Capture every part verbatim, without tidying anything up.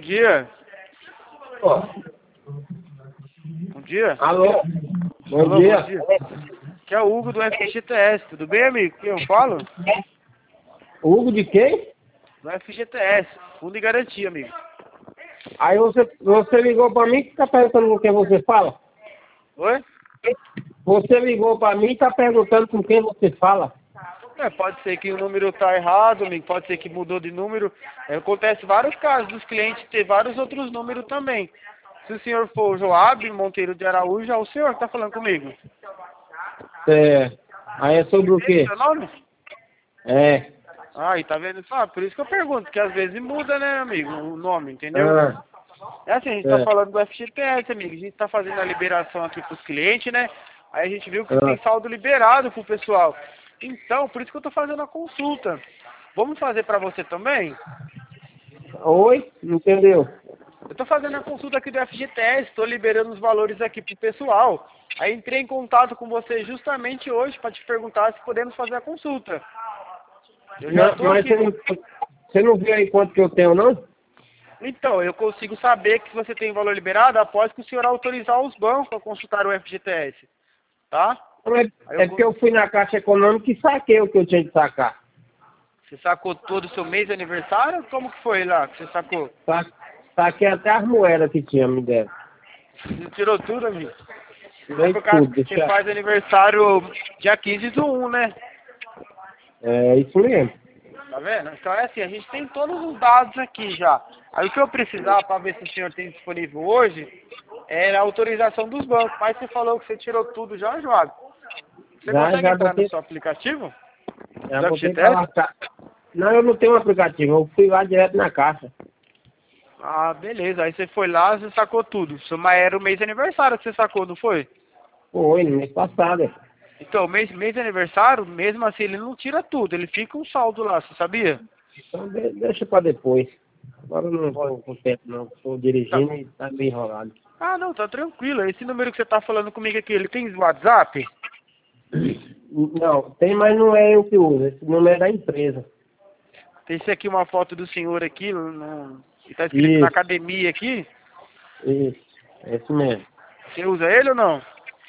dia. Ó. Bom dia. Alô? Bom Alô, dia. bom dia. Aqui é o Hugo do F G T S. Tudo bem, amigo? Quem eu falo? Hugo de quem? Do F G T S. Fundo e garantia, amigo. Aí você, você ligou pra mim e tá perguntando com quem você fala? Oi? Você ligou pra mim e tá perguntando com quem você fala? É, pode ser que o número tá errado, amigo. Pode ser que mudou de número. É, acontece vários casos dos clientes ter vários outros números também. Se o senhor for o Joab Monteiro de Araújo, é o senhor que tá falando comigo. É. Aí é sobre o Esse quê? é seu nome? É. Ah, e tá vendo? Ah, por isso que eu pergunto, porque às vezes muda, né, amigo, o nome, entendeu? Ah, É assim, a gente tá é. falando do F G T S, amigo. A gente tá fazendo a liberação aqui pros clientes, né? Aí a gente viu que tem Ah. saldo liberado pro pessoal. Então, por isso que eu tô fazendo a consulta. Vamos fazer pra você também? Oi? Não entendeu? Eu tô fazendo a consulta aqui do F G T S, tô liberando os valores aqui pro pessoal. Aí entrei em contato com você justamente hoje pra te perguntar se podemos fazer a consulta. Eu já Não, tô mas aqui você com... não, você não viu aí quanto que eu tenho, não? Então, eu consigo saber que você tem valor liberado após que o senhor autorizar os bancos a consultar o F G T S, tá? Não, É, Aí eu, é porque cons- eu fui na Caixa Econômica e saquei o que eu tinha que sacar. você sacou todo o seu mês de aniversário? Como que foi lá que você sacou? Sa- Saquei até as moedas que tinha, me deram. Você tirou tudo, amigo? É Dei por causa tudo, que você deixa. faz aniversário dia quinze do um, né? É isso mesmo. Tá vendo? Então é assim, a gente tem todos os dados aqui já. Aí o que eu precisava para ver se o senhor tem disponível hoje era a autorização dos bancos. Mas você falou que você tirou tudo já, João. Você Já, consegue já entrar no botei, seu aplicativo já do botei pra F G T S? lascar. Não, eu não tenho um aplicativo, eu fui lá direto na caixa. Ah, beleza. Aí você foi lá, você sacou tudo. Mas era o mês de aniversário que você sacou, não foi? Foi, no mês passado. Então, mês, mês de aniversário, mesmo assim, ele não tira tudo. Ele fica um saldo lá, você sabia? Então de- deixa pra depois. Agora eu não Pode. tô com tempo não, tô Tá. dirigindo e tá meio enrolado. Ah, não, tá tranquilo. Esse número que você tá falando comigo aqui, ele tem WhatsApp? Não, tem, mas não é eu que uso, esse número é da empresa. Tem esse aqui uma foto do senhor aqui, no, que tá escrito na Isso, academia aqui. isso, é isso mesmo. Você usa ele ou não?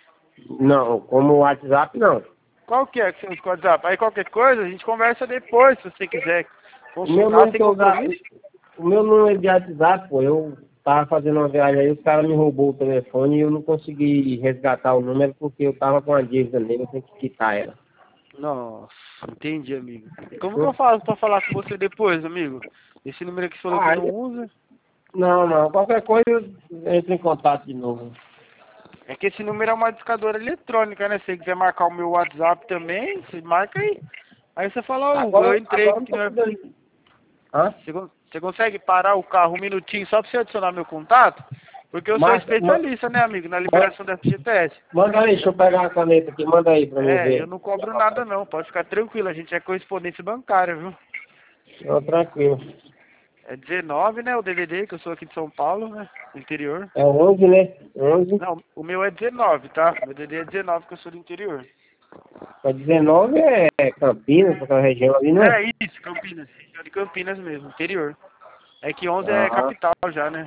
Não, como o WhatsApp não. Qual que é que você usa com o WhatsApp? Aí qualquer coisa, a gente conversa depois, se você quiser O meu consultar número sem que eu usava, compromisso. o meu número de WhatsApp, pô, eu tava fazendo uma viagem aí, os caras me roubou o telefone e eu não consegui resgatar o número porque eu tava com a dívida nele, eu tenho que quitar ela. Nossa, entendi, amigo. E como que eu faço pra falar com você depois, amigo? Esse número que você falou que Ah, não usa. não, não, qualquer coisa eu entro em contato de novo. É que esse número é uma discadora eletrônica, né? Se você quiser marcar o meu WhatsApp também, você marca aí. Aí você fala, ó, Hugo, eu Agora, entrei agora eu não aqui tô no... podendo. Hã? Você, con- você consegue parar o carro um minutinho só pra você adicionar meu contato? Porque eu sou Marca, ma, especialista, né, amigo, na ma- liberação da F G T S. manda aí, deixa eu pegar a caneta aqui, manda aí pra mim É, eu ver. não cobro nada não, pode ficar tranquilo, a gente é correspondência bancária, viu? Não, tranquilo. É dezenove, né, o D D D, que eu sou aqui de São Paulo, né, do interior. É onze, né? onze. Não, o meu é dezenove, tá? Meu D D D é dezenove, que eu sou do interior. Pra dezenove é Campinas, aquela região ali, não é? É isso, Campinas, região de Campinas mesmo, interior. É que onze é Ah, capital já, né?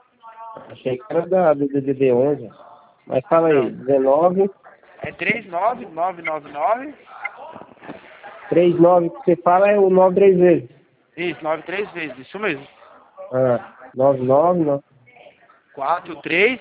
achei que era da, do D D D onze. Mas fala aí, Não, dezenove, é trinta e nove, novecentos e noventa e nove, trinta e nove que você fala é o nove três vezes. isso, nove três vezes, isso mesmo. Ah, noventa e nove, não. quatro três,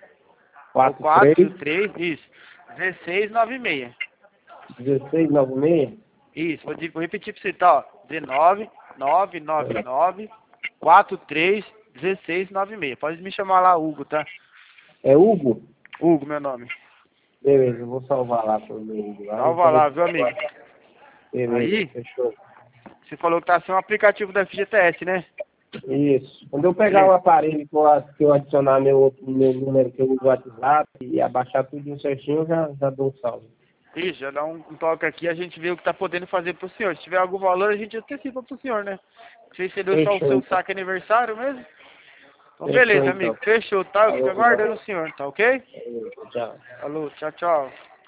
ou quatro três, quatro três, isso, dezesseis noventa e seis. dezesseis noventa e seis. Isso, vou, di- vou repetir pra você, tá, ó, dezenove, novecentos e noventa e nove, quarenta e três, dezesseis noventa e seis. Pode me chamar lá, Hugo, tá? É Hugo? Hugo, meu nome. Beleza, eu vou salvar lá pro meu Hugo. Lá, Salva lá, viu, amigo? beleza, Aí, fechou. você falou que tá sem um aplicativo da F G T S, né? Isso. Quando eu pegar o Beleza. aparelho que eu, a- que eu adicionar meu, outro- meu número que eu uso no WhatsApp e abaixar tudo certinho, eu já, já dou um salve. Ixi, já dá um, um toque aqui, a gente vê o que tá podendo fazer pro senhor. Se tiver algum valor, a gente antecipa pro senhor, né? Você cedeu só o Fechou seu então. saque aniversário mesmo? Então, Fechou beleza, então. amigo. Fechou, tá? Eu fico Falou, aguardando o senhor, tá ok? tchau. Falou, tchau, tchau.